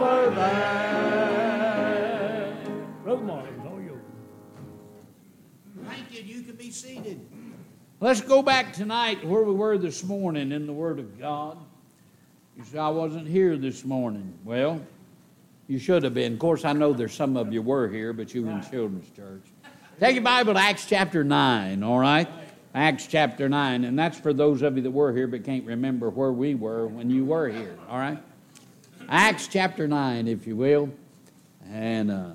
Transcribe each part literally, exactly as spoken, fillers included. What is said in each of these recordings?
over there. Brother Martin, all yours. Thank you. You can be seated. Let's go back tonight where we were this morning in the Word of God. You say, I wasn't here this morning. Well, you should have been. Of course, I know there's some of you were here, but you were in children's church. Take your Bible to Acts chapter nine, all right? Acts chapter nine, and that's for those of you that were here but can't remember where we were when you were here, all right? Acts chapter nine, if you will. And uh,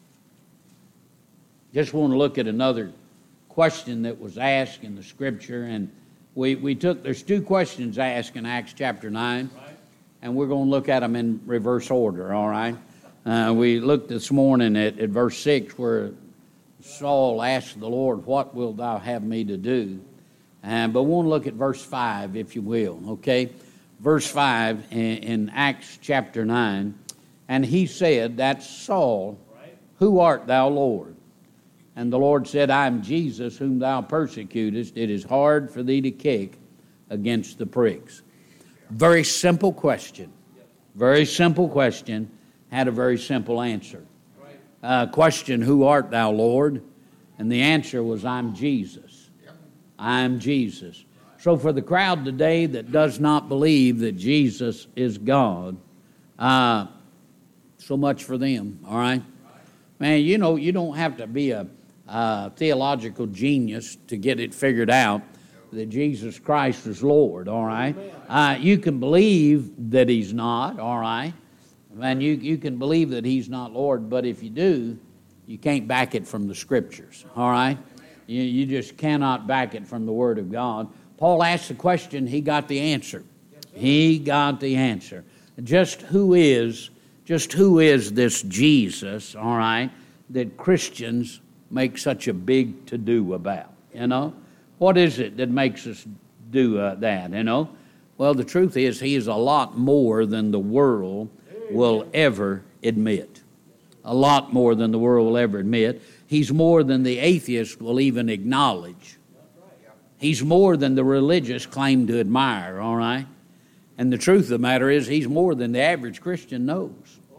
just want to look at another question that was asked in the Scripture, and we, we took, there's two questions asked in Acts chapter nine. Right. And we're going to look at them in reverse order, all right? Uh, we looked this morning at, at verse six where Saul asked the Lord, what wilt thou have me to do? Uh, but we want to look at verse five, if you will, okay? Verse five in, in Acts chapter nine. And he said, that's Saul, who art thou, Lord? And the Lord said, I am Jesus whom thou persecutest. It is hard for thee to kick against the pricks. Very simple question. Very simple question. Had a very simple answer. Uh, question, who art thou, Lord? And the answer was, I'm Jesus. I'm Jesus. So for the crowd today that does not believe that Jesus is God, uh, so much for them, all right? Man, you know, you don't have to be a, a theological genius to get it figured out that Jesus Christ is Lord, all right? Uh, you can believe that he's not, all right? And you, you can believe that he's not Lord, but if you do, you can't back it from the Scriptures, all right? You, you just cannot back it from the Word of God. Paul asked the question, he got the answer. He got the answer. Just who is, just who is this Jesus, all right, that Christians make such a big to-do about, you know? What is it that makes us do uh, that, you know? Well, the truth is he is a lot more than the world will ever admit. A lot more than the world will ever admit. He's more than the atheist will even acknowledge. He's more than the religious claim to admire, all right? And the truth of the matter is he's more than the average Christian knows.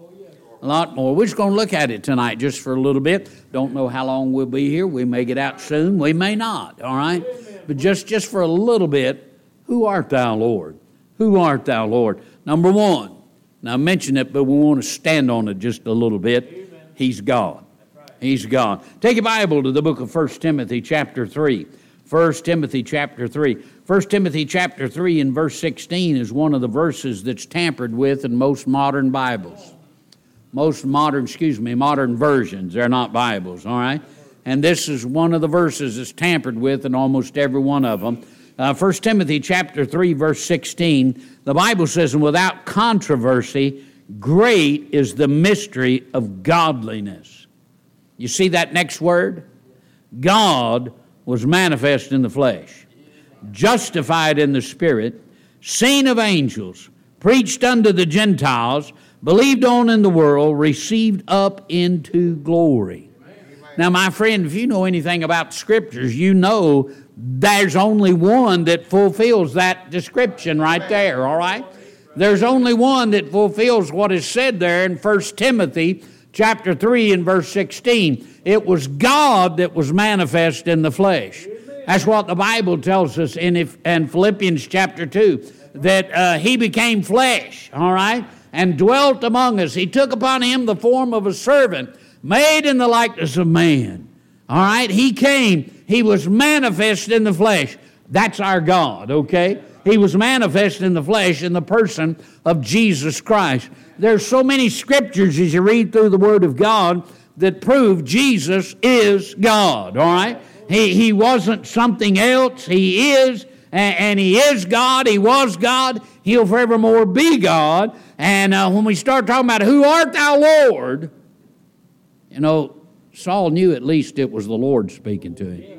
A lot more. We're just going to look at it tonight just for a little bit. Don't know how long we'll be here. We may get out soon. We may not, all right? But just, just for a little bit, who art thou, Lord? Who art thou, Lord? Number one. Now, I mentioned it, but we want to stand on it just a little bit. He's God. He's God. Take your Bible to the book of First Timothy chapter three. First Timothy chapter three. First Timothy chapter three and verse sixteen is one of the verses that's tampered with in most modern Bibles. Most modern, excuse me, modern versions. They're not Bibles, all right? And this is one of the verses that's tampered with in almost every one of them. Uh, First Timothy chapter three, verse sixteen, the Bible says, and without controversy, great is the mystery of godliness. You see that next word? God was manifest in the flesh, justified in the Spirit, seen of angels, preached unto the Gentiles, believed on in the world, received up into glory. Now, my friend, if you know anything about the Scriptures, you know there's only one that fulfills that description right there, all right? There's only one that fulfills what is said there in First Timothy chapter three and verse sixteen. It was God that was manifest in the flesh. That's what the Bible tells us in, in Philippians chapter two, that uh, he became flesh, all right? And dwelt among us. He took upon him the form of a servant, made in the likeness of man. All right? He came. He was manifest in the flesh. That's our God, okay? He was manifest in the flesh in the person of Jesus Christ. There's so many scriptures as you read through the Word of God that prove Jesus is God, all right? He, he wasn't something else. He is, and, and he is God. He was God. He'll forevermore be God. And uh, when we start talking about who art thou, Lord, you know, Saul knew at least it was the Lord speaking to him.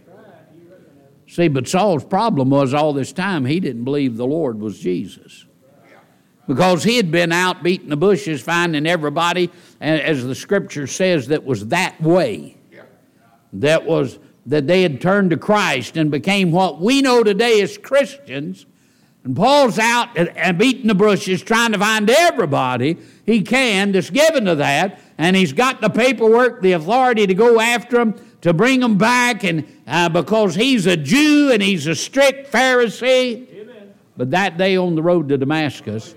See, but Saul's problem was all this time he didn't believe the Lord was Jesus. Because he had been out beating the bushes, finding everybody, as the Scripture says, that was that way. That was, that they had turned to Christ and became what we know today as Christians. And Paul's out and, and beating the bushes trying to find everybody he can that's given to that. And he's got the paperwork, the authority to go after them, to bring them back, and uh, because he's a Jew and he's a strict Pharisee. Amen. But that day on the road to Damascus,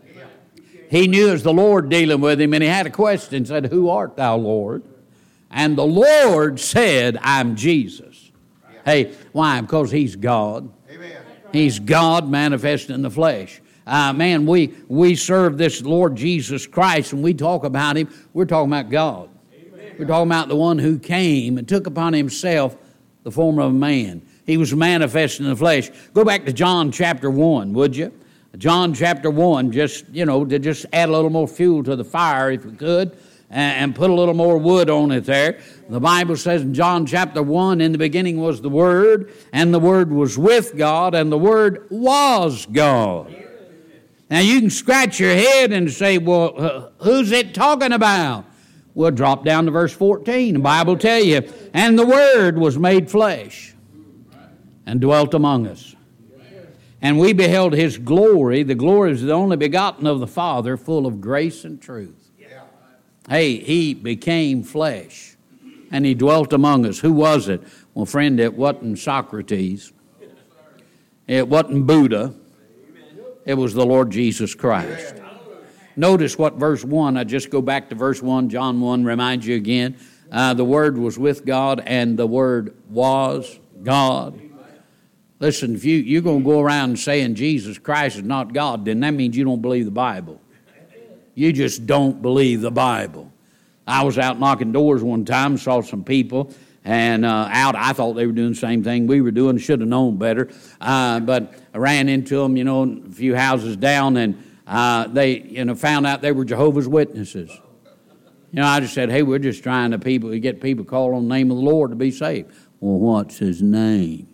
he knew it was the Lord dealing with him, and he had a question, said, "Who art thou, Lord?" And the Lord said, "I'm Jesus." Hey, why? Because he's God. Amen. He's God manifest in the flesh. Uh, man, we, we serve this Lord Jesus Christ, and we talk about him, we're talking about God. Amen. We're talking about the one who came and took upon himself the form of a man. He was manifest in the flesh. Go back to John chapter one, would you? John chapter one, just, you know, to just add a little more fuel to the fire if we could, and, and put a little more wood on it there. The Bible says in John chapter one, in the beginning was the Word, and the Word was with God, and the Word was God. Now you can scratch your head and say, well, uh, who's it talking about? We'll drop down to verse fourteen. The Bible tell you, and the Word was made flesh and dwelt among us. And we beheld his glory. The glory is the only begotten of the Father, full of grace and truth. Yeah. Hey, he became flesh, and he dwelt among us. Who was it? Well, friend, it wasn't Socrates. It wasn't Buddha. It was the Lord Jesus Christ. Yeah. Notice what verse one, I just go back to verse one, John one, remind you again. Uh, the Word was with God, and the Word was God. Listen, if you, you're going to go around saying Jesus Christ is not God, then that means you don't believe the Bible. You just don't believe the Bible. I was out knocking doors one time, saw some people, and uh, out, I thought they were doing the same thing we were doing, should have known better. Uh, but I ran into them, you know, a few houses down, and uh, they, you know, found out they were Jehovah's Witnesses. You know, I just said, hey, we're just trying to people to get people call on the name of the Lord to be saved. Well, what's his name?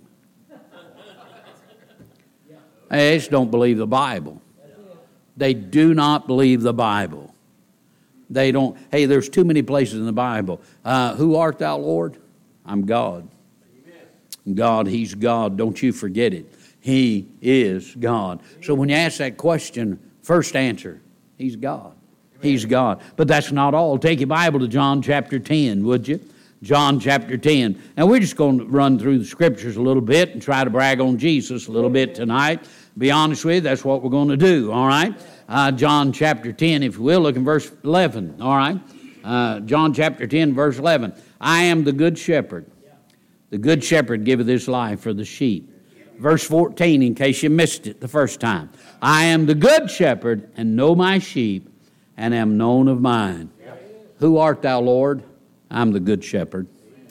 They just don't believe the Bible. They do not believe the Bible. They don't, hey, there's too many places in the Bible. Uh, who art thou, Lord? I'm God. Amen. God, he's God. Don't you forget it. He is God. So when you ask that question, first answer, he's God. He's God. But that's not all. Take your Bible to John chapter ten, would you? John chapter ten. Now we're just going to run through the scriptures a little bit and try to brag on Jesus a little bit tonight. Be honest with you, that's what we're going to do, all right? Uh, John chapter ten, if you will, look in verse eleven, all right? Uh, John chapter ten, verse eleven. I am the good shepherd. The good shepherd giveth his life for the sheep. Verse fourteen, in case you missed it the first time. I am the good shepherd, and know my sheep, and am known of mine. Who art thou, Lord? I'm the good shepherd.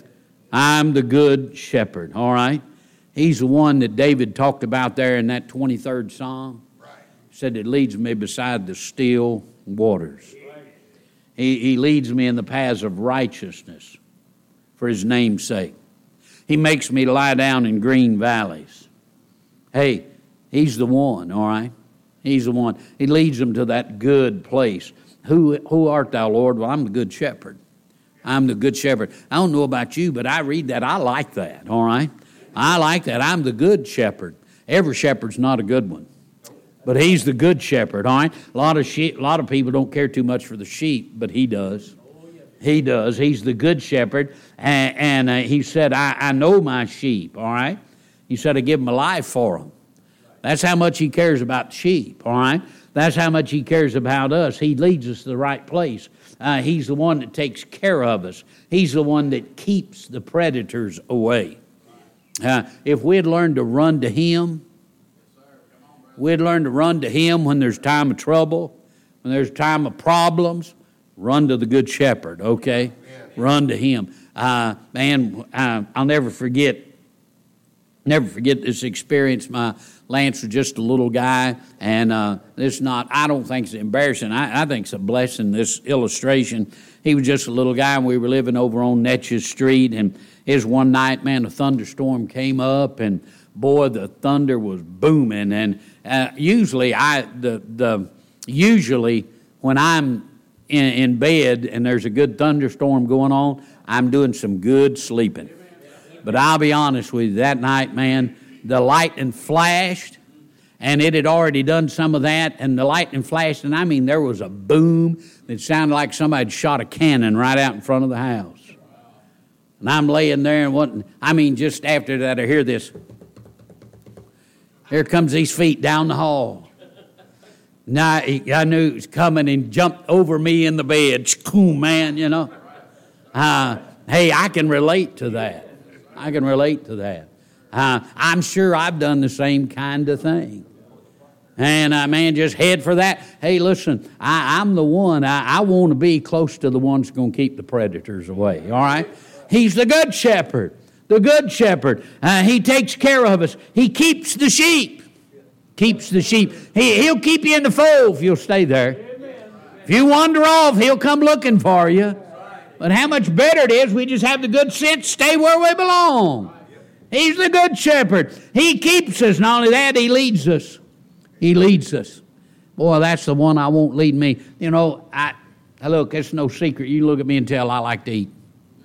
I'm the good shepherd, all right? He's the one that David talked about there in that twenty-third Psalm. He said, it leads me beside the still waters. He, he leads me in the paths of righteousness for his name's sake. He makes me lie down in green valleys. Hey, he's the one, all right? He's the one. He leads them to that good place. Who, who art thou, Lord? Well, I'm the good shepherd. I'm the good shepherd. I don't know about you, but I read that. I like that, all right? I like that. I'm the good shepherd. Every shepherd's not a good one, but he's the good shepherd, all right? A lot of sheep, a lot of people don't care too much for the sheep, but he does. He does. He's the good shepherd, and, and uh, he said, I, I know my sheep, all right? He said, I give my life for them. That's how much he cares about sheep, all right? That's how much he cares about us. He leads us to the right place. Uh, he's the one that takes care of us. He's the one that keeps the predators away. Uh, if we'd learned to run to him, we'd learn to run to him when there's time of trouble, when there's time of problems, run to the good shepherd, okay? Run to him. Uh, man, uh, I'll never forget, never forget this experience. My Lance was just a little guy, and uh, this not, I don't think it's embarrassing. I, I think it's a blessing, this illustration. He was just a little guy, and we were living over on Netches Street, and his one night, man, a thunderstorm came up, and boy, the thunder was booming. And uh, usually, I the the usually when I'm in, in bed and there's a good thunderstorm going on, I'm doing some good sleeping. But I'll be honest with you, that night, man, the lightning flashed, and it had already done some of that, and the lightning flashed, and I mean, there was a boom that sounded like somebody had shot a cannon right out in front of the house. And I'm laying there, and what, I mean, just after that, I hear this. Here comes these feet down the hall. Now, I knew it was coming and jumped over me in the bed. Cool, man, you know. Uh, hey, I can relate to that. I can relate to that. Uh, I'm sure I've done the same kind of thing. And, uh, man, just head for that. Hey, listen, I, I'm the one. I, I want to be close to the ones that's going to keep the predators away, all right? He's the good shepherd, the good shepherd. Uh, he takes care of us. He keeps the sheep, keeps the sheep. He, he'll keep you in the fold if you'll stay there. If you wander off, he'll come looking for you. But how much better it is we just have the good sense, stay where we belong. He's the good shepherd. He keeps us. Not only that, he leads us. He leads us. Boy, that's the one I won't lead me. You know, I, I look, it's no secret. You look at me and tell I like to eat.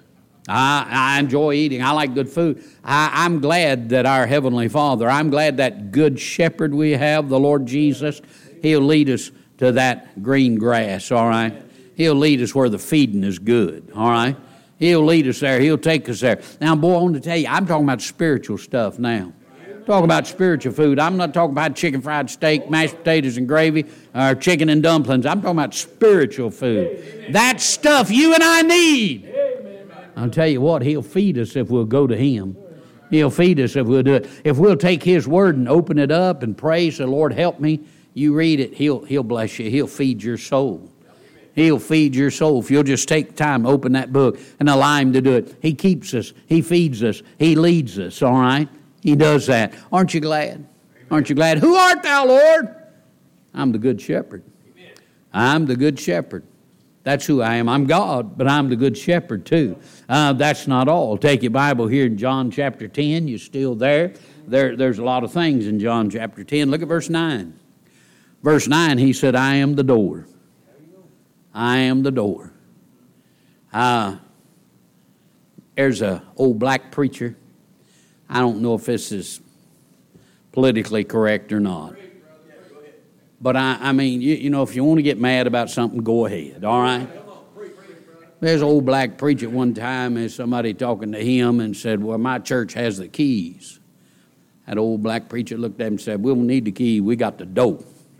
I, I enjoy eating. I like good food. I, I'm glad that our Heavenly Father, I'm glad that good shepherd we have, the Lord Jesus, he'll lead us to that green grass, all right? He'll lead us where the feeding is good, all right? He'll lead us there. He'll take us there. Now, boy, I want to tell you, I'm talking about spiritual stuff now. Talking about spiritual food. I'm not talking about chicken fried steak, mashed potatoes and gravy, or chicken and dumplings. I'm talking about spiritual food. That stuff you and I need. I'll tell you what, he'll feed us if we'll go to him. He'll feed us if we'll do it. If we'll take his word and open it up and pray, say, Lord, help me. You read it, he'll, he'll bless you. He'll feed your soul. He'll feed your soul if you'll just take time, open that book, and allow him to do it. He keeps us. He feeds us. He leads us, all right? He does that. Aren't you glad? Aren't you glad? Who art thou, Lord? I'm the good shepherd. I'm the good shepherd. That's who I am. I'm God, but I'm the good shepherd too. Uh, that's not all. Take your Bible here in John chapter ten. You're still there. There. There's a lot of things in John chapter ten. Look at verse nine. Verse nine, he said, I am the door. I am the door. Uh, there's an old black preacher. I don't know if this is politically correct or not. But, I, I mean, you, you know, if you want to get mad about something, go ahead, all right? There's an old black preacher one time, and somebody talking to him and said, well, my church has the keys. That old black preacher looked at him and said, we don't need the key, we got the door.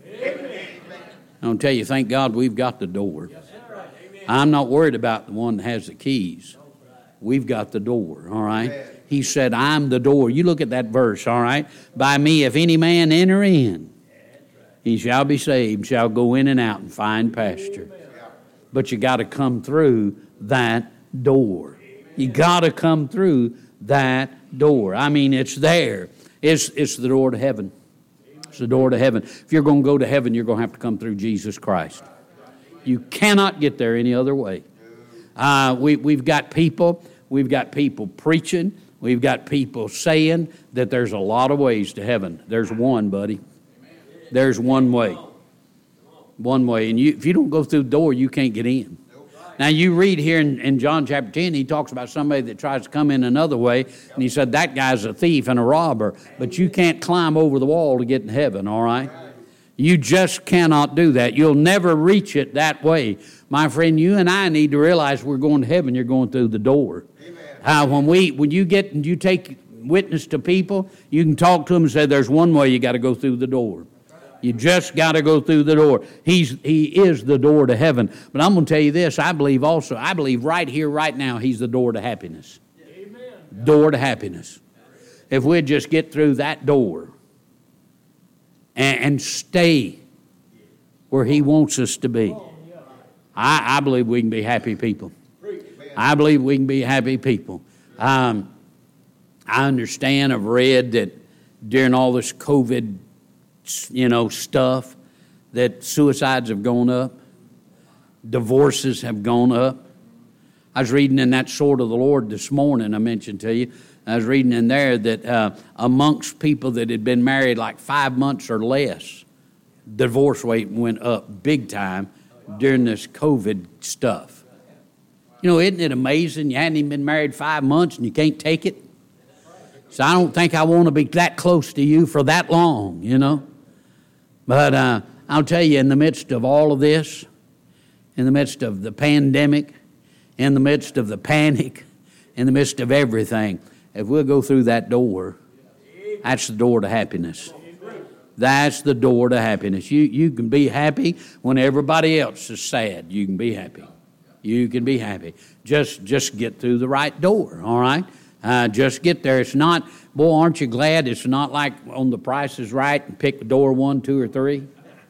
I'll tell you, thank God we've got the door. I'm not worried about the one that has the keys. We've got the door, all right? He said, I'm the door. You look at that verse, all right? By me, if any man enter in, he shall be saved, shall go in and out and find pasture. But you got to come through that door. You got to come through that door. I mean, it's there. It's, it's the door to heaven. It's the door to heaven. If you're going to go to heaven, you're going to have to come through Jesus Christ. You cannot get there any other way. Uh, we, we've got people, we've got people preaching, we've got people saying that there's a lot of ways to heaven. There's one, buddy. There's one way. One way. And you, if you don't go through the door, you can't get in. Now, you read here in, in John chapter ten, he talks about somebody that tries to come in another way, and he said, that guy's a thief and a robber, but you can't climb over the wall to get in heaven, all right? You just cannot do that. You'll never reach it that way. My friend, you and I need to realize we're going to heaven, you're going through the door. Uh, when we, when you get and you take witness to people, you can talk to them and say, there's one way, you got to go through the door. You just got to go through the door. He's, he is the door to heaven. But I'm going to tell you this, I believe also, I believe right here, right now, he's the door to happiness. Amen. Door to happiness. If we'd just get through that door and, and stay where he wants us to be, I, I believe we can be happy people. I believe we can be happy people. Um, I understand, I've read that during all this COVID you know, stuff, that suicides have gone up, divorces have gone up. I was reading in that Sword of the Lord this morning, I mentioned to you, I was reading in there that uh, amongst people that had been married like five months or less, divorce rate went up big time during this COVID stuff. You know, isn't it amazing? You hadn't even been married five months and you can't take it. So I don't think I want to be that close to you for that long, you know. But uh, I'll tell you, in the midst of all of this, in the midst of the pandemic, in the midst of the panic, in the midst of everything, if we'll go through that door, that's the door to happiness. That's the door to happiness. You, you can be happy when everybody else is sad. You can be happy. You can be happy. Just, just get through the right door, all right? Uh, just get there. It's not, boy, aren't you glad it's not like on The Price is Right and pick door one, two, or three?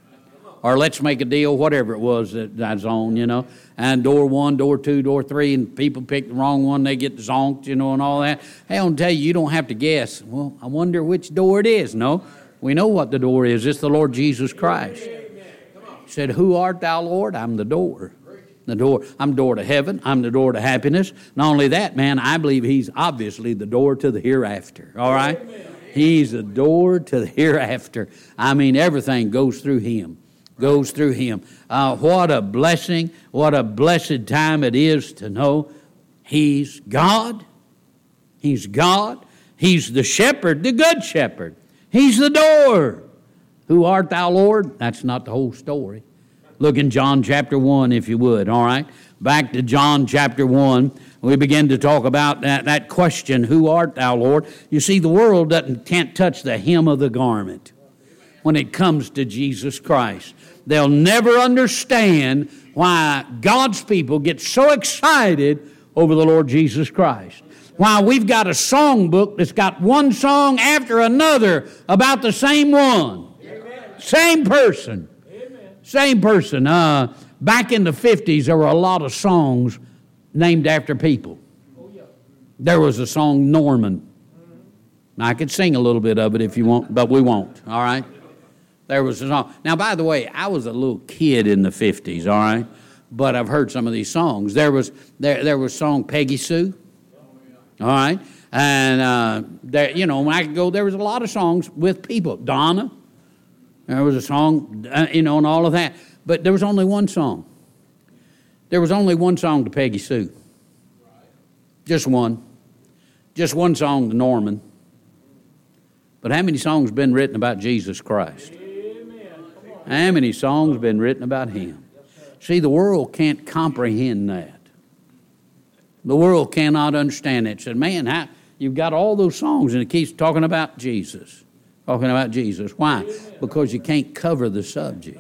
Or Let's Make a Deal, whatever it was that I was on, you know. And door one, door two, door three, and people pick the wrong one, they get zonked, you know, and all that. Hey, I'll tell you, you don't have to guess. Well, I wonder which door it is. No, we know what the door is. It's the Lord Jesus Christ. He said, who art thou, Lord? I'm the door. The door. I'm the door to heaven. I'm the door to happiness. Not only that, man, I believe he's obviously the door to the hereafter. All right? He's the door to the hereafter. I mean, everything goes through him. Goes through him. Uh, what a blessing. What a blessed time it is to know he's God. He's God. He's the shepherd, the good shepherd. He's the door. Who art thou, Lord? That's not the whole story. Look in John chapter one, if you would, all right? Back to John chapter one. We begin to talk about that, that question, who art thou, Lord? You see, the world doesn't, can't touch the hem of the garment when it comes to Jesus Christ. They'll never understand why God's people get so excited over the Lord Jesus Christ. Why we've got a songbook that's got one song after another about the same one. Amen. Same person. Same person. Uh, back in the fifties, there were a lot of songs named after people. Oh, yeah. There was a song, Norman. Mm-hmm. I could sing a little bit of it if you want, but we won't, all right? There was a song. Now, by the way, I was a little kid in the fifties, all right? But I've heard some of these songs. There was there there was song Peggy Sue, all right? And, uh, there, you know, when I could go, there was a lot of songs with people. Donna. There was a song, uh, you know, and all of that. But there was only one song. There was only one song to Peggy Sue. Just one. Just one song to Norman. But how many songs been written about Jesus Christ? How many songs been written about him? See, the world can't comprehend that. The world cannot understand it. It said, man, how, you've got all those songs, and it keeps talking about Jesus. Talking about Jesus. Why? Because you can't cover the subject.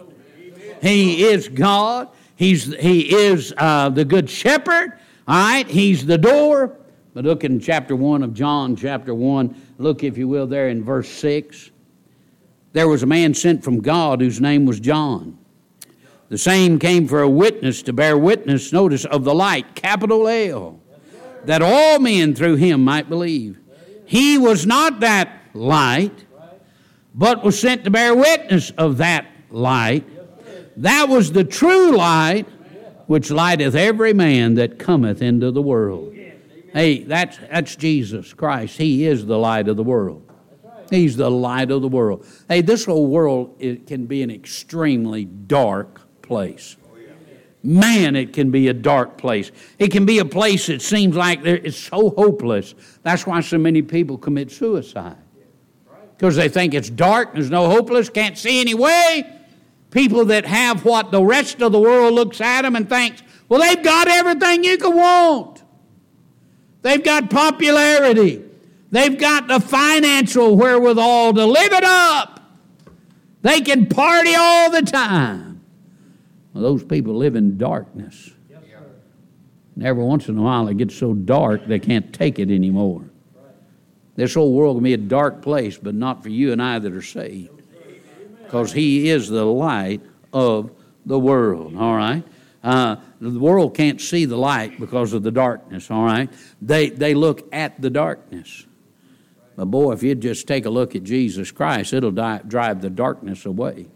He is God. He's He is uh, the good shepherd. All right? He's the door. But look in chapter one of John, chapter one. Look, if you will, there in verse six. There was a man sent from God whose name was John. The same came for a witness, to bear witness, notice, of the light, capital L, that all men through him might believe. He was not that light, but was sent to bear witness of that light. That was the true light, which lighteth every man that cometh into the world. Hey, that's, that's Jesus Christ. He is the light of the world. He's the light of the world. Hey, this whole world, it can be an extremely dark place. Man, it can be a dark place. It can be a place that seems like it's so hopeless. That's why so many people commit suicide. Because they think it's dark, there's no hopeless, can't see any way. People that have what the rest of the world looks at them and thinks, well, they've got everything you could want. They've got popularity. They've got the financial wherewithal to live it up. They can party all the time. Well, those people live in darkness. Yes, sir. And every once in a while it gets so dark they can't take it anymore. This whole world can be a dark place, but not for you and I that are saved. Because he is the light of the world, all right? Uh, the world can't see the light because of the darkness, all right? They, they look at the darkness. But boy, if you just take a look at Jesus Christ, it'll di- drive the darkness away.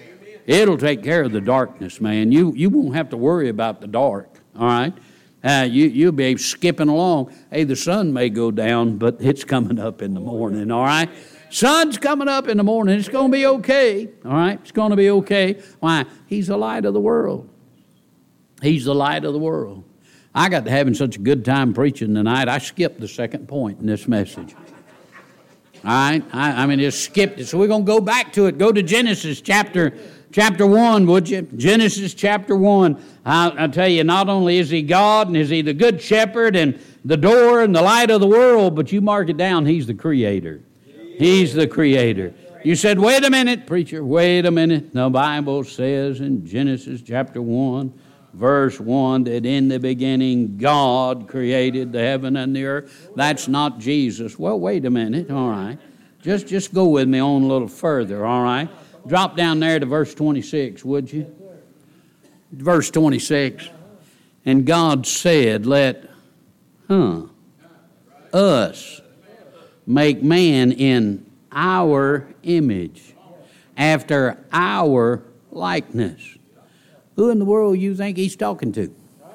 It'll take care of the darkness, man. You, you won't have to worry about the dark, all right? Uh, you, you'll be skipping along. Hey, the sun may go down, but it's coming up in the morning, all right? Sun's coming up in the morning. It's going to be okay, all right? It's going to be okay. Why? He's the light of the world. He's the light of the world. I got to having such a good time preaching tonight, I skipped the second point in this message. All right? I, I mean, just skipped it. So we're going to go back to it. Go to Genesis chapter chapter one, would you? Genesis chapter one. I, I tell you, not only is he God and is he the good shepherd and the door and the light of the world, but you mark it down, he's the creator. He's the creator. You said, wait a minute, preacher, wait a minute. The Bible says in Genesis chapter one, verse one, that in the beginning God created the heaven and the earth. That's not Jesus. Well, wait a minute, all right. Just, just go with me on a little further, all right. Drop down there to verse twenty-six, would you? Verse twenty-six. And God said, let, huh, us make man in our image, after our likeness. Who in the world you think he's talking to?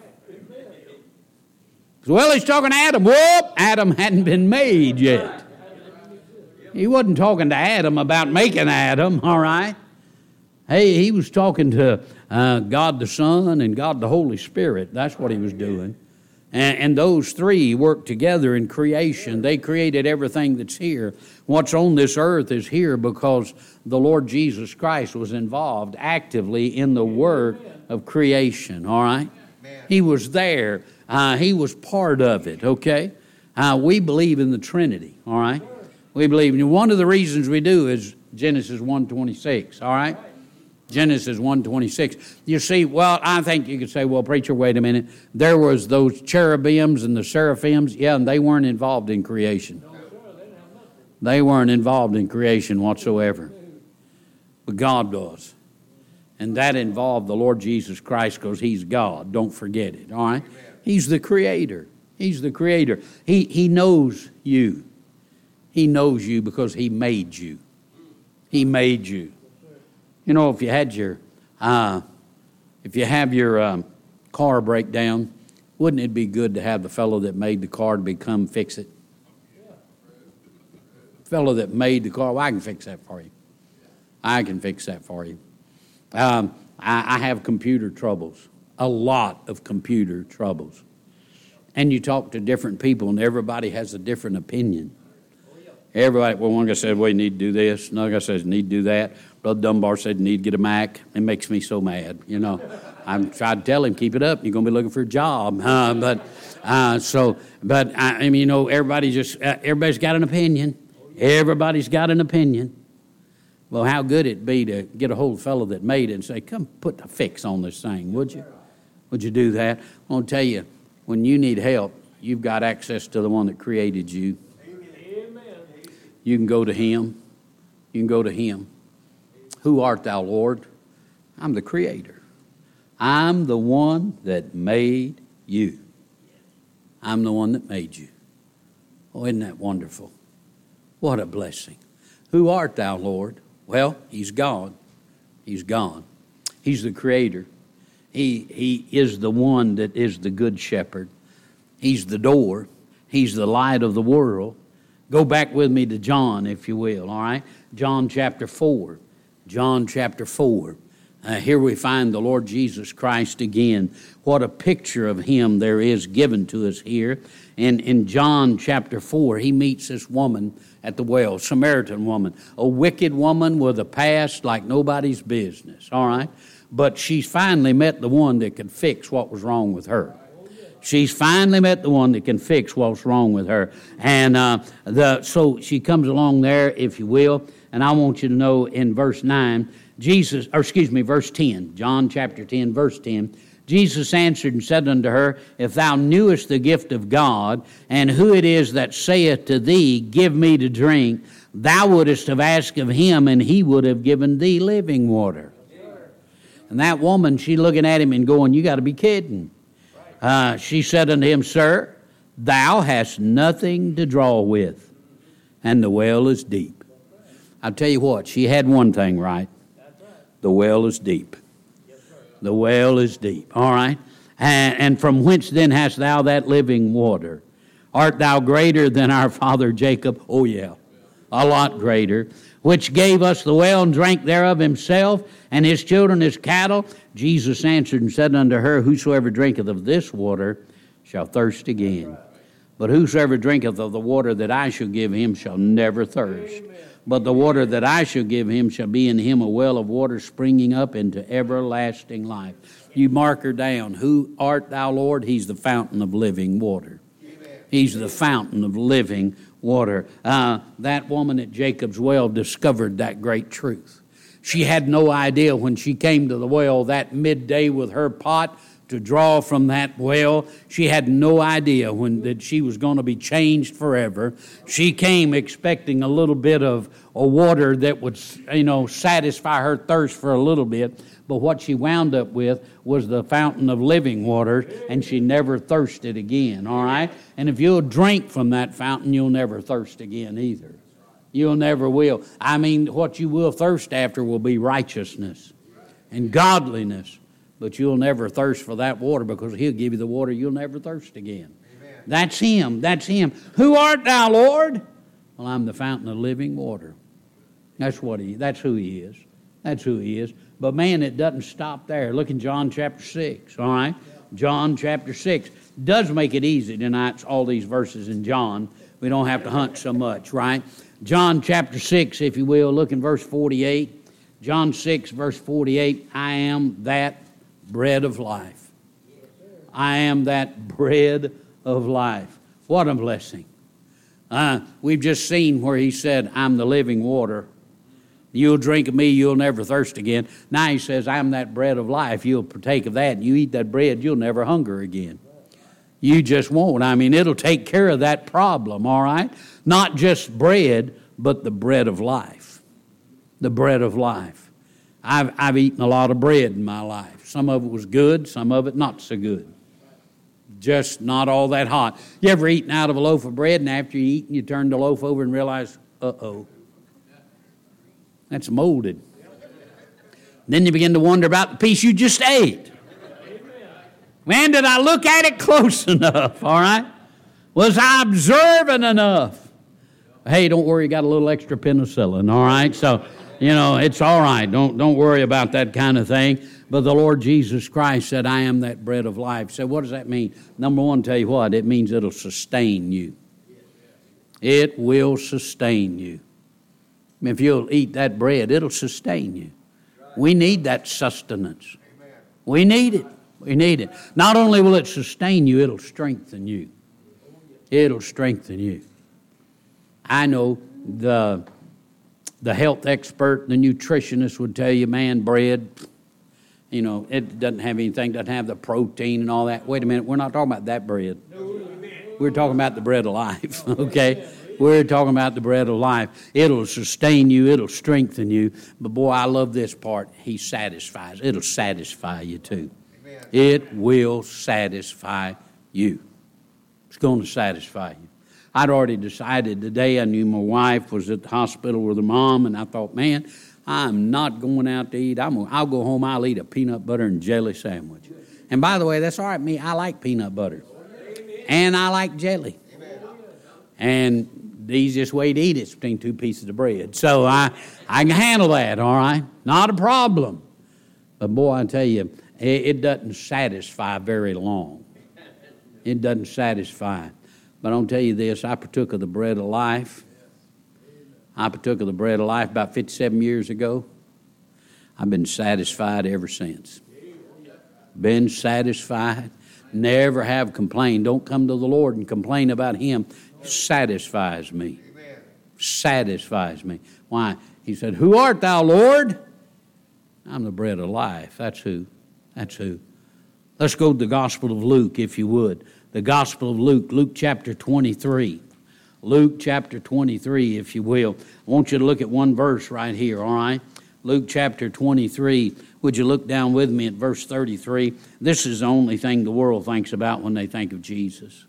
Well, he's talking to Adam. Whoop! Adam hadn't been made yet. He wasn't talking to Adam about making Adam, all right? Hey, he was talking to uh, God the Son and God the Holy Spirit. That's what he was doing. And, and those three worked together in creation. They created everything that's here. What's on this earth is here because the Lord Jesus Christ was involved actively in the work of creation, all right? He was there. Uh, he was part of it, okay? Uh, we believe in the Trinity, all right? We believe. And one of the reasons we do is Genesis one twenty-six, all right? Genesis one twenty-six. You see, well, I think you could say, well, preacher, wait a minute. There was those cherubims and the seraphims. Yeah, and they weren't involved in creation. They weren't involved in creation whatsoever. But God was. And that involved the Lord Jesus Christ because he's God. Don't forget it, all right? He's the creator. He's the creator. He, he knows you. He knows you because he made you. He made you. You know, if you had your, uh, if you have your um, car break down, wouldn't it be good to have the fellow that made the car to become fix it? The fellow that made the car, well, I can fix that for you. I can fix that for you. Um, I, I have computer troubles, a lot of computer troubles. And you talk to different people, and everybody has a different opinion. Everybody, well, one guy said, well, you need to do this. Another guy says, you need to do that. Brother Dunbar said, you need to get a Mac. It makes me so mad, you know. I'm trying to tell him, keep it up. You're going to be looking for a job. Uh, but, uh, so, but, I, I mean, you know, everybody just, uh, everybody's got an opinion. Everybody's got an opinion. Well, how good it'd be to get a hold of a fellow that made it and say, come put a fix on this thing, would you? Would you do that? I want to tell you, when you need help, you've got access to the one that created you. You can go to him. You can go to him. Who art thou, Lord? I'm the creator. I'm the one that made you. I'm the one that made you. Oh, isn't that wonderful? What a blessing. Who art thou, Lord? Well, he's God. He's God. He's the creator. He, he is the one that is the good shepherd. He's the door. He's the light of the world. Go back with me to John, if you will, all right? John chapter four. John chapter four. Uh, here we find the Lord Jesus Christ again. What a picture of him there is given to us here. In, in John chapter four, he meets this woman at the well, Samaritan woman, a wicked woman with a past like nobody's business, all right? But she's finally met the one that could fix what was wrong with her. She's finally met the one that can fix what's wrong with her. And uh, the so she comes along there, if you will, and I want you to know in verse nine, Jesus, or excuse me, verse ten, John chapter ten, verse ten, Jesus answered and said unto her, if thou knewest the gift of God, and who it is that saith to thee, give me to drink, thou wouldest have asked of him, and he would have given thee living water. And that woman, she looking at him and going, you got to be kidding. Uh, she said unto him, sir, thou hast nothing to draw with, and the well is deep. I'll tell you what, she had one thing right. The well is deep. The well is deep, all right? And, and from whence then hast thou that living water? Art thou greater than our father Jacob? Oh, yeah, a lot greater. Which gave us the well and drank thereof himself, and his children his cattle. Jesus answered and said unto her, whosoever drinketh of this water shall thirst again. But whosoever drinketh of the water that I shall give him shall never thirst. Amen. But the water that I shall give him shall be in him a well of water springing up into everlasting life. You mark her down. Who art thou, Lord? He's the fountain of living water. Amen. He's the fountain of living water. Uh, that woman at Jacob's well discovered that great truth. She had no idea when she came to the well that midday with her pot to draw from that well. She had no idea when that she was going to be changed forever. She came expecting a little bit of a water that would, you know, satisfy her thirst for a little bit. But what she wound up with was the fountain of living water, and she never thirsted again, all right? And if you'll drink from that fountain, you'll never thirst again either. You'll never will. I mean, what you will thirst after will be righteousness and godliness. But you'll never thirst for that water because he'll give you the water you'll never thirst again. Amen. That's him. That's him. Who art thou, Lord? Well, I'm the fountain of living water. That's what he. That's who he is. That's who he is. But man, it doesn't stop there. Look in John chapter six, all right? John chapter six. Does make it easy tonight, all these verses in John. We don't have to hunt so much, right? John chapter six, if you will, look in verse forty-eight. John six, verse forty-eight. I am that bread of life. I am that bread of life. What a blessing. Uh, we've just seen where he said, I'm the living water. You'll drink of me, you'll never thirst again. Now he says, I'm that bread of life. You'll partake of that. And you eat that bread, you'll never hunger again. You just won't. I mean, it'll take care of that problem, all right? Not just bread, but the bread of life. The bread of life. I've, I've eaten a lot of bread in my life. Some of it was good, some of it not so good. Just not all that hot. You ever eaten out of a loaf of bread, and after you eat, you turn the loaf over and realize, uh-oh, that's molded. Then you begin to wonder about the piece you just ate. Man, did I look at it close enough, all right? Was I observant enough? Hey, don't worry, you got a little extra penicillin, all right? So, you know, it's all right. Don't, don't worry about that kind of thing. But the Lord Jesus Christ said, I am that bread of life. So what does that mean? Number one, tell you what, it means it'll sustain you. It will sustain you. If you'll eat that bread, it'll sustain you. We need that sustenance. We need it. We need it. Not only will it sustain you, it'll strengthen you. It'll strengthen you. I know the, the health expert, the nutritionist would tell you, man, bread, you know, it doesn't have anything, doesn't have the protein and all that. Wait a minute, we're not talking about that bread. We're talking about the bread of life, okay? We're talking about the bread of life. It'll sustain you. It'll strengthen you. But boy, I love this part. He satisfies. It'll satisfy you too. Amen. It will satisfy you. It's going to satisfy you. I'd already decided today. I knew my wife was at the hospital with her mom, and I thought, man, I'm not going out to eat. I'm gonna, I'll go home. I'll eat a peanut butter and jelly sandwich. And by the way, that's all right with me. I like peanut butter. And I like jelly. And the easiest way to eat it is between two pieces of bread. So I, I can handle that, all right? Not a problem. But boy, I tell you, it, it doesn't satisfy very long. It doesn't satisfy. But I'll tell you this, I partook of the bread of life. I partook of the bread of life about fifty-seven years ago. I've been satisfied ever since. Been satisfied. Never have complained. Don't come to the Lord and complain about Him. Satisfies me. Amen. Satisfies me. Why? He said, who art thou, Lord? I'm the bread of life. That's who. That's who. Let's go to the Gospel of Luke, if you would. The Gospel of Luke, Luke chapter twenty-three. Luke chapter twenty-three, if you will. I want you to look at one verse right here, all right? Luke chapter twenty-three. Would you look down with me at verse thirty-three? This is the only thing the world thinks about when they think of Jesus.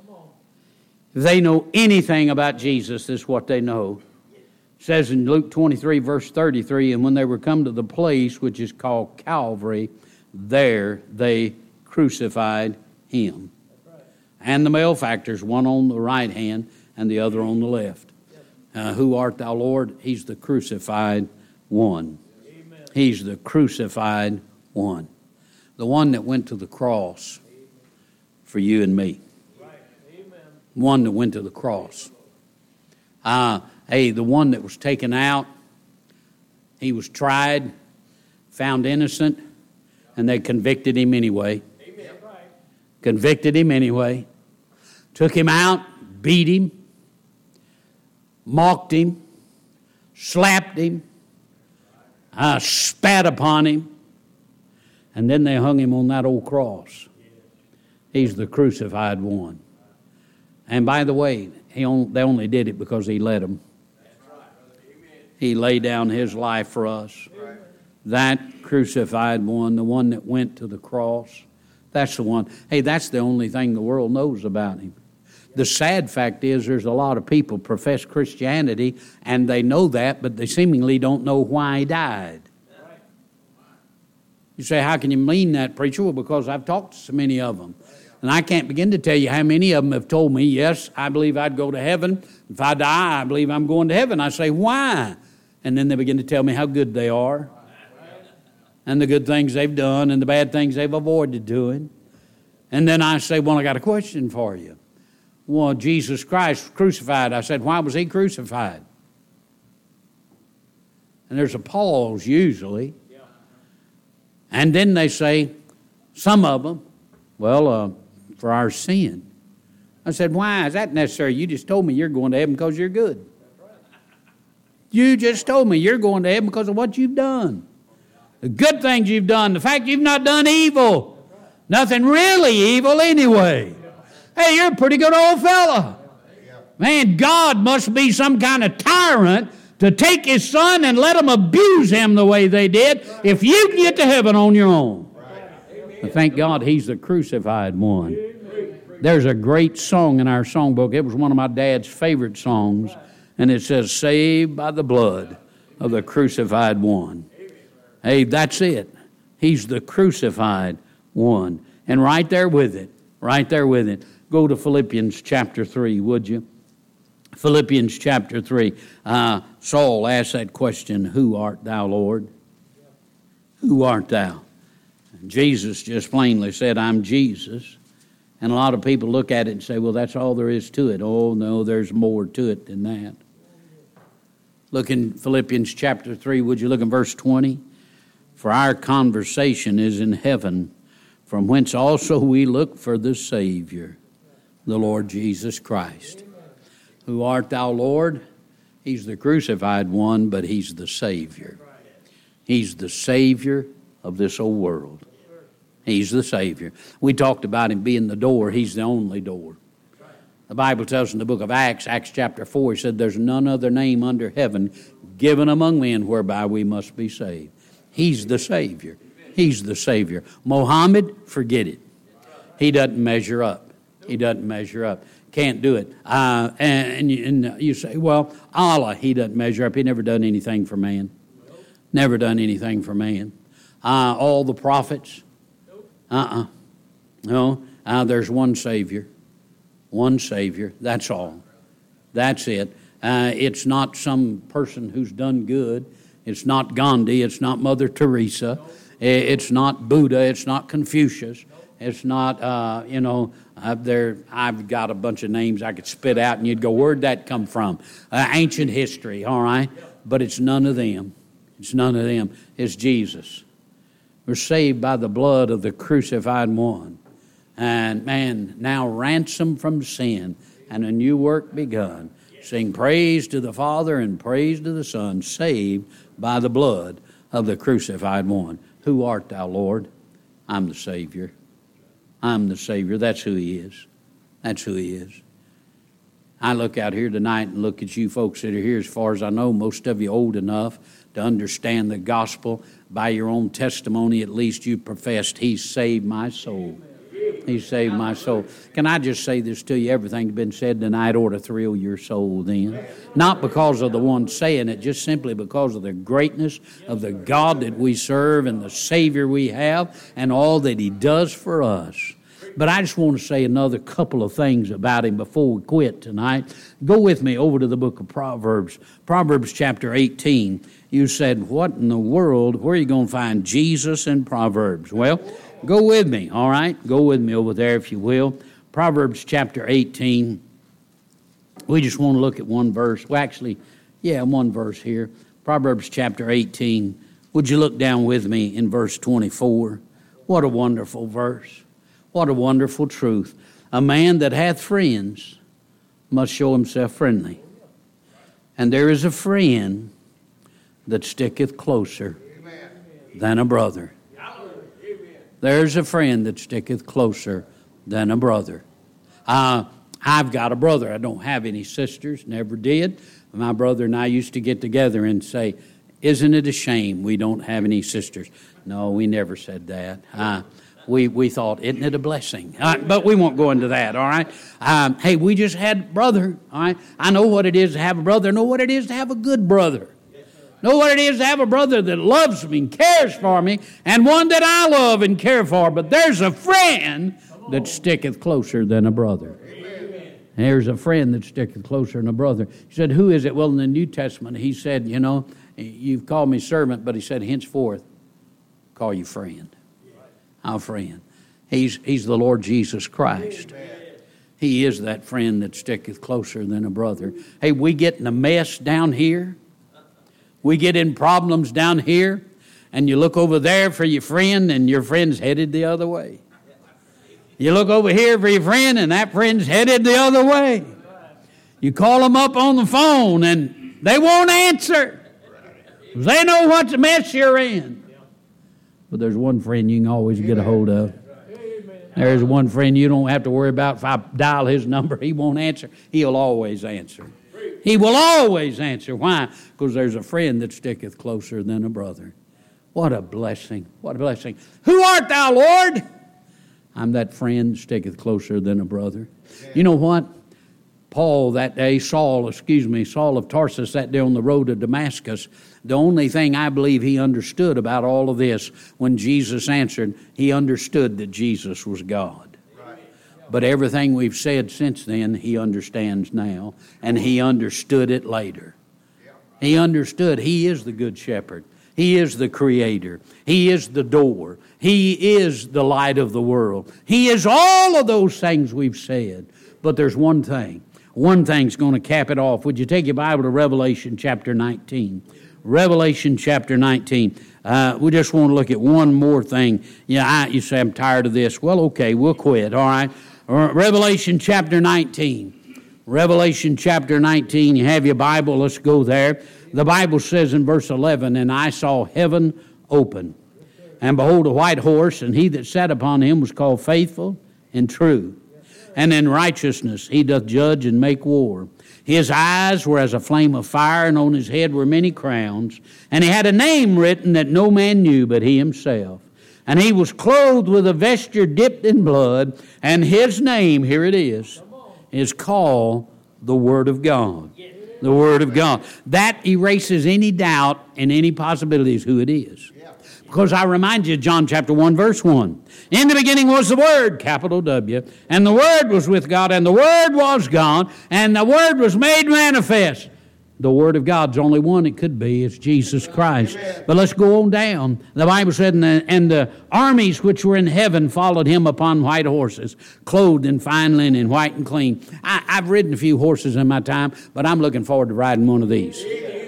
If they know anything about Jesus, this is what they know. It says in Luke twenty-three, verse thirty-three, and when they were come to the place which is called Calvary, there they crucified him. And the malefactors, one on the right hand and the other on the left. Uh, who art thou, Lord? He's the crucified one. Amen. He's the crucified one. The one that went to the cross for you and me. One that went to the cross. Uh, hey, the one that was taken out, he was tried, found innocent, and they convicted him anyway. Amen. Convicted him anyway. Took him out, beat him, mocked him, slapped him, uh, spat upon him, and then they hung him on that old cross. He's the crucified one. And by the way, he on, they only did it because he let them. He laid down his life for us. That crucified one, the one that went to the cross, that's the one. Hey, that's the only thing the world knows about him. The sad fact is there's a lot of people profess Christianity, and they know that, but they seemingly don't know why he died. You say, how can you mean that, preacher? Well, because I've talked to so many of them. And I can't begin to tell you how many of them have told me, yes, I believe I'd go to heaven. If I die, I believe I'm going to heaven. I say, why? And then they begin to tell me how good they are, and the good things they've done, and the bad things they've avoided doing. And then I say, well, I got a question for you. Well, Jesus Christ was crucified. I said, why was he crucified? And there's a pause usually. And then they say, some of them, well, uh, for our sin. I said, why is that necessary? You just told me you're going to heaven because you're good. You just told me you're going to heaven because of what you've done. The good things you've done, the fact you've not done evil. Nothing really evil anyway. Hey, you're a pretty good old fella. Man, God must be some kind of tyrant to take his son and let them abuse him the way they did if you can get to heaven on your own. But thank God he's the crucified one. There's a great song in our songbook. It was one of my dad's favorite songs. And it says, saved by the blood of the crucified one. Hey, that's it. He's the crucified one. And right there with it, right there with it, go to Philippians chapter three, would you? Philippians chapter three. Uh, Saul asked that question, who art thou, Lord? Who art thou? And Jesus just plainly said, I'm Jesus. And a lot of people look at it and say, well, that's all there is to it. Oh, no, there's more to it than that. Look in Philippians chapter three, would you look in verse twenty? For our conversation is in heaven, from whence also we look for the Savior, the Lord Jesus Christ. Who art thou, Lord? He's the crucified one, but he's the Savior. He's the Savior of this old world. He's the Savior. We talked about him being the door. He's the only door. The Bible tells us in the book of Acts, Acts chapter four, he said, there's none other name under heaven given among men whereby we must be saved. He's the Savior. He's the Savior. Mohammed, forget it. He doesn't measure up. He doesn't measure up. Can't do it. Uh, and, and, and you say, well, Allah, he doesn't measure up. He never done anything for man. Never done anything for man. Uh, all the prophets, uh-uh. No, uh, there's one Savior. One Savior, that's all. That's it. Uh, it's not some person who's done good. It's not Gandhi. It's not Mother Teresa. It's not Buddha. It's not Confucius. It's not, uh, you know, I've, there, I've got a bunch of names I could spit out, and you'd go, where'd that come from? Uh, ancient history, all right? But it's none of them. It's none of them. It's Jesus. We're saved by the blood of the crucified one. And, man, now ransomed from sin and a new work begun. Sing praise to the Father and praise to the Son, saved by the blood of the crucified one. Who art thou, Lord? I'm the Savior. I'm the Savior. That's who he is. That's who he is. I look out here tonight and look at you folks that are here. As far as I know, most of you old enough to understand the gospel. By your own testimony, at least you professed, he saved my soul. He saved my soul. Can I just say this to you? Everything's been said tonight ought to thrill your soul then. Not because of the one saying it, just simply because of the greatness of the God that we serve and the Savior we have and all that he does for us. But I just want to say another couple of things about him before we quit tonight. Go with me over to the book of Proverbs. Proverbs chapter eighteen. You said, what in the world, where are you going to find Jesus in Proverbs? Well, go with me, all right? Go with me over there if you will. Proverbs chapter eighteen. We just want to look at one verse. Well, actually, yeah, one verse here. Proverbs chapter eighteen. Would you look down with me in verse twenty-four? What a wonderful verse. What a wonderful truth. A man that hath friends must show himself friendly. And there is a friend that sticketh closer than a brother. There's a friend that sticketh closer than a brother. Uh, I've got a brother. I don't have any sisters, never did. My brother and I used to get together and say, isn't it a shame we don't have any sisters? No, we never said that. Uh, we we thought, isn't it a blessing? Uh, but we won't go into that, all right? Um, hey, we just had a brother, all right? I know what it is to have a brother. I know what it is to have a good brother. Know what it is to have a brother that loves me and cares for me, and one that I love and care for. But there's a friend that sticketh closer than a brother. Amen. There's a friend that sticketh closer than a brother. He said, who is it? Well, in the New Testament, he said, you know, you've called me servant, but he said, henceforth, call you friend. Our friend. He's, he's the Lord Jesus Christ. Amen. He is that friend that sticketh closer than a brother. Hey, we get in a mess down here. We get in problems down here, and you look over there for your friend, and your friend's headed the other way. You look over here for your friend, and that friend's headed the other way. You call them up on the phone, and they won't answer. They know what mess you're in. But there's one friend you can always get a hold of. There's one friend you don't have to worry about. If I dial his number, he won't answer. He'll always answer. He will always answer. Why? Because there's a friend that sticketh closer than a brother. What a blessing. What a blessing. Who art thou, Lord? I'm that friend that sticketh closer than a brother. You know what? Paul that day, Saul, excuse me, Saul of Tarsus that day on the road to Damascus, the only thing I believe he understood about all of this when Jesus answered, he understood that Jesus was God. But everything we've said since then, he understands now, and he understood it later. He understood he is the good shepherd. He is the creator. He is the door. He is the light of the world. He is all of those things we've said. But there's one thing. One thing's going to cap it off. Would you take your Bible to Revelation chapter nineteen? Revelation chapter nineteen. Uh, we just want to look at one more thing. Yeah, I, you say, I'm tired of this. Well, okay, we'll quit, all right? Revelation chapter nineteen. Revelation chapter nineteen. You have your Bible. Let's go there. The Bible says in verse eleven, and I saw heaven open, and behold a white horse, and he that sat upon him was called Faithful and True. And in righteousness he doth judge and make war. His eyes were as a flame of fire, and on his head were many crowns. And he had a name written that no man knew but he himself. And he was clothed with a vesture dipped in blood, and his name, here it is, is called the Word of God. The Word of God. That erases any doubt and any possibilities who it is. Because I remind you, John chapter one, verse one. In the beginning was the Word, capital W, and the Word was with God, and the Word was God, and the Word was made manifest. The Word of God's only one it could be. It's Jesus Christ. Amen. But let's go on down. The Bible said, and the, and the armies which were in heaven followed him upon white horses, clothed in fine linen, white and clean. I, I've ridden a few horses in my time, but I'm looking forward to riding one of these.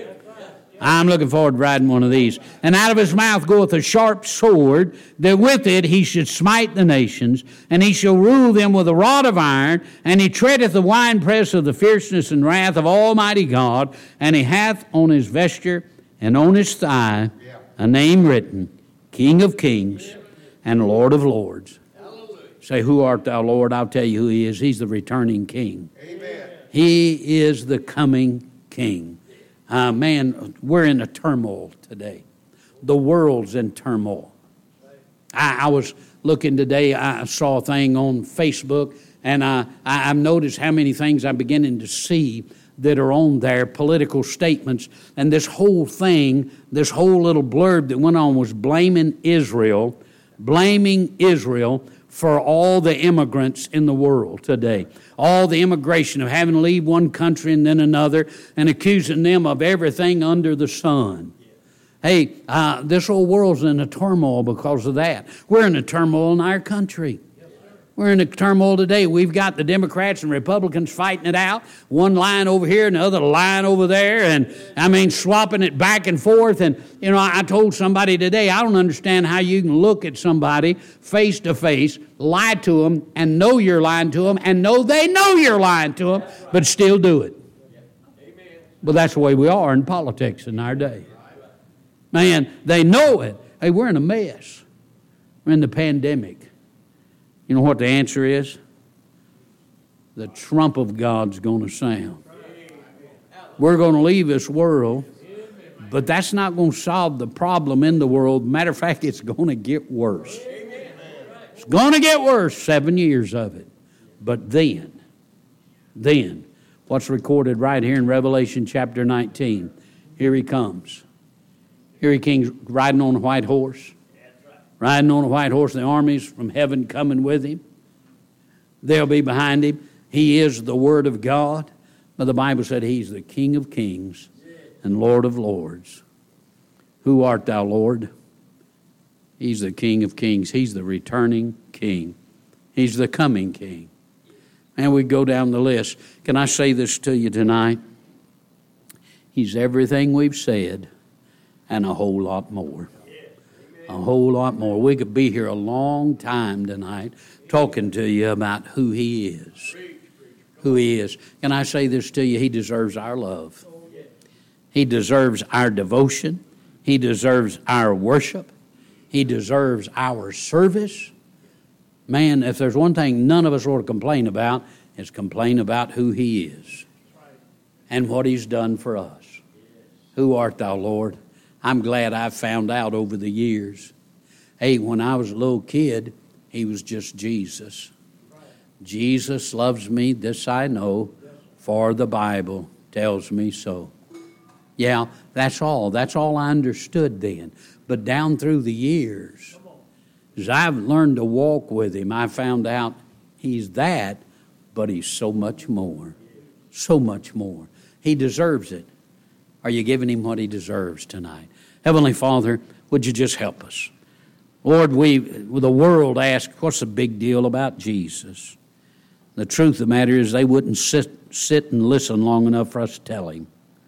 I'm looking forward to riding one of these. And out of his mouth goeth a sharp sword, that with it he should smite the nations, and he shall rule them with a rod of iron, and he treadeth the winepress of the fierceness and wrath of Almighty God, and he hath on his vesture and on his thigh a name written, King of Kings and Lord of Lords. Hallelujah. Say, who art thou, Lord? I'll tell you who he is. He's the returning King. Amen. He is the coming King. Uh, man, we're in a turmoil today. The world's in turmoil. I, I was looking today, I saw a thing on Facebook, and I, I, I've noticed how many things I'm beginning to see that are on there, political statements. And this whole thing, this whole little blurb that went on was blaming Israel, blaming Israel for all the immigrants in the world today. All the immigration of having to leave one country and then another, and accusing them of everything under the sun. Hey, uh, this whole world's in a turmoil because of that. We're in a turmoil in our country. We're in a turmoil today. We've got the Democrats and Republicans fighting it out. One line over here and the other line over there. And, I mean, swapping it back and forth. And, you know, I told somebody today, I don't understand how you can look at somebody face to face, lie to them, and know you're lying to them, and know they know you're lying to them, but still do it. But that's the way we are in politics in our day. Man, they know it. Hey, we're in a mess. We're in the pandemic. You know what the answer is? The trump of God's going to sound. We're going to leave this world, but that's not going to solve the problem in the world. Matter of fact, it's going to get worse. It's going to get worse, seven years of it. But then, then, what's recorded right here in Revelation chapter nineteen, here he comes. Here he comes riding on a white horse. Riding on a white horse, the armies from heaven coming with him. They'll be behind him. He is the Word of God. But the Bible said he's the King of kings and Lord of lords. Who art thou, Lord? He's the King of kings. He's the returning King. He's the coming King. And we go down the list. Can I say this to you tonight? He's everything we've said and a whole lot more. A whole lot more. We could be here a long time tonight talking to you about who he is. Who he is. Can I say this to you? He deserves our love. He deserves our devotion. He deserves our worship. He deserves our service. Man, if there's one thing none of us ought to complain about, is complain about who he is and what he's done for us. Who art thou, Lord? I'm glad I found out over the years. Hey, when I was a little kid, he was just Jesus. Jesus loves me, this I know, for the Bible tells me so. Yeah, that's all. That's all I understood then. But down through the years, as I've learned to walk with him, I found out he's that, but he's so much more. So much more. He deserves it. Are you giving him what he deserves tonight? Heavenly Father, would you just help us? Lord, we, the world asks, what's the big deal about Jesus? The truth of the matter is they wouldn't sit, sit and listen long enough for us to tell him.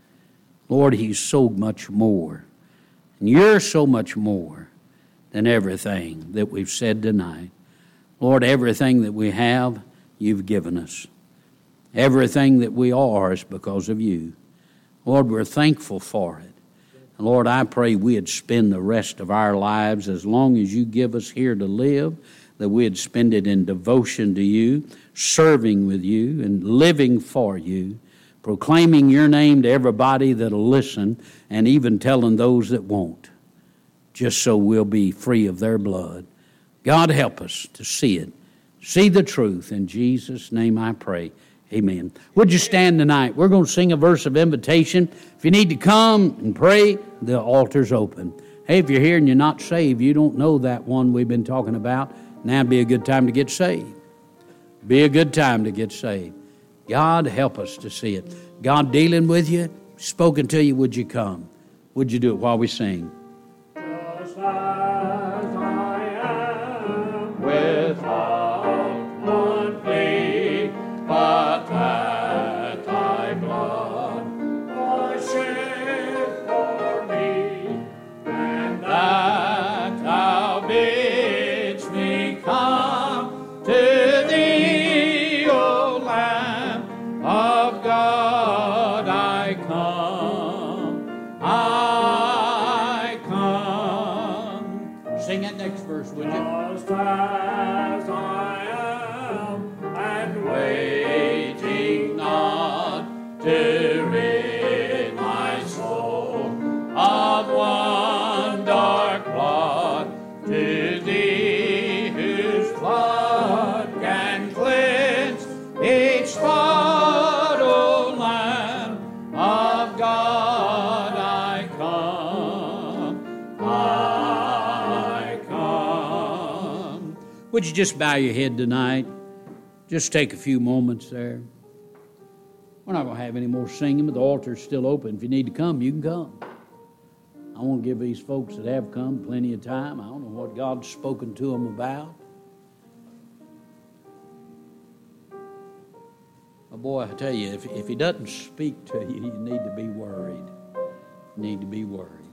Lord, he's so much more. And you're so much more than everything that we've said tonight. Lord, everything that we have, you've given us. Everything that we are is because of you. Lord, we're thankful for it. And Lord, I pray we'd spend the rest of our lives, as long as you give us here to live, that we'd spend it in devotion to you, serving with you, and living for you, proclaiming your name to everybody that'll listen, and even telling those that won't, just so we'll be free of their blood. God, help us to see it, see the truth. In Jesus' name I pray. Amen. Would you stand tonight? We're going to sing a verse of invitation. If you need to come and pray, the altar's open. Hey, if you're here and you're not saved, you don't know that one we've been talking about, now'd be a good time to get saved. Be a good time to get saved. God, help us to see it. God dealing with you, spoken to you, would you come? Would you do it while we sing? Just as I am, Without one plea, but that thy blood was shed for me, and that thou bidst me come to thee, O Lamb of God, I come, I come. Sing that next verse, would you? just as I am, and Waiting not to rid my soul of one dark blot, to thee whose flood can cleanse each spot, O Lamb of God, I come, I come. Would you just bow your head tonight? Just take a few moments there. We're not going to have any more singing, but the altar's still open. If you need to come, you can come. I want to give these folks that have come plenty of time. I don't know what God's spoken to them about. Oh boy, I tell you, if, if he doesn't speak to you, you need to be worried. You need to be worried.